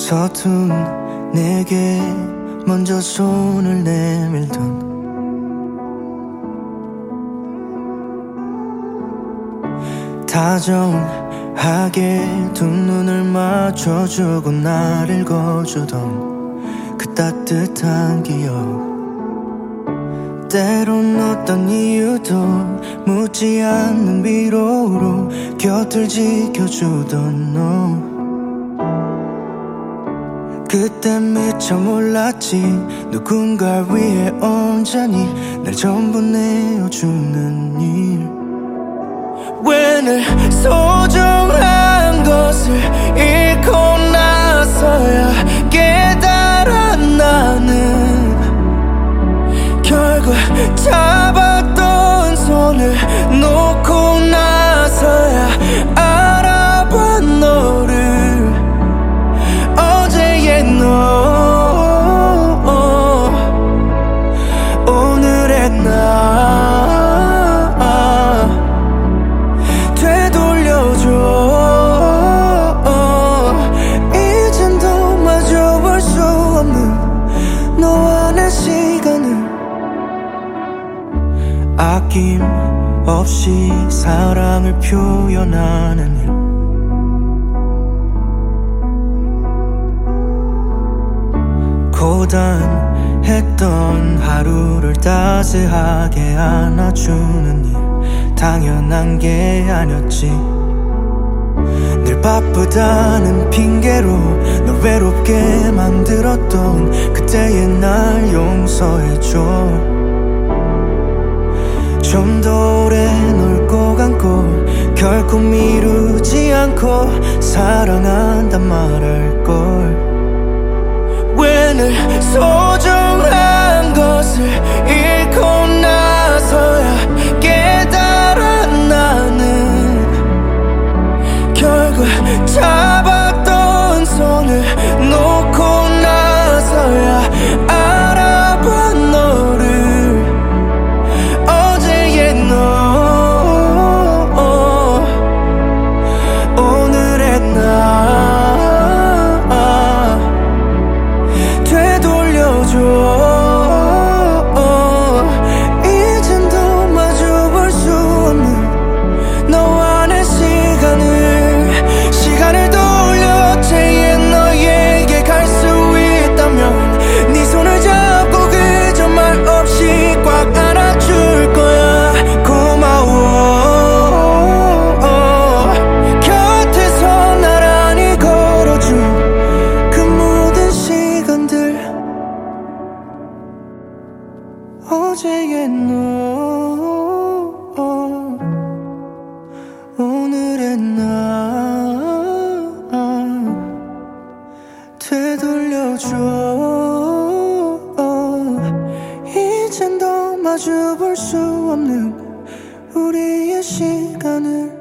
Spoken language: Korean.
서툰 내게 먼저 손을 내밀던 다정하게 두 눈을 맞춰주고 나를 읽어주던 그 따뜻한 기억, 때론 어떤 이유도 묻지 않는 위로로 곁을 지켜주던 너. 그때 미처 몰랐지 누군가 위해 온전히 날 전부 내어주는 일. 왜 늘 소중한 것을 잃고 나서야 깨달아 나는 결국 잡았던 손을 놓고 나서야 알아봐 너를. 어제의 너, 오늘의 나 되돌려줘. 이젠 더 마주볼 수 없는 너와 내 시간을 아낌없이 사랑을 표현하는 일. 고단했던 하루를 따스하게 안아주는 일. 당연한 게 아니었지. 늘 바쁘다는 핑계로 널 외롭게 만들었던 그때의 날 용서해줘. 좀 더 오래 널 꼭 안고 결코 미루지 않고 사랑한단 말할걸. 왜 늘 소중한 것을 잃고 나서야 깨달아 나는 결국 잡았던 손을 놓고 나서야 알아봐 너를. 어제의 너, 오늘의 나 되돌려줘. 이젠 더 마주볼 수 없는 너와 내 시간을 돌려 어제의 너에게 갈 수 있다면 네 손을 잡고 그저 말 없이 꽉 안아줄 거야. 고마워. 곁에서 나란히 걸어준 그 모든 시간들. 어제의 너, 오늘의 나 되돌려줘. 이젠 더 마주볼 수 없는 우리의 시간을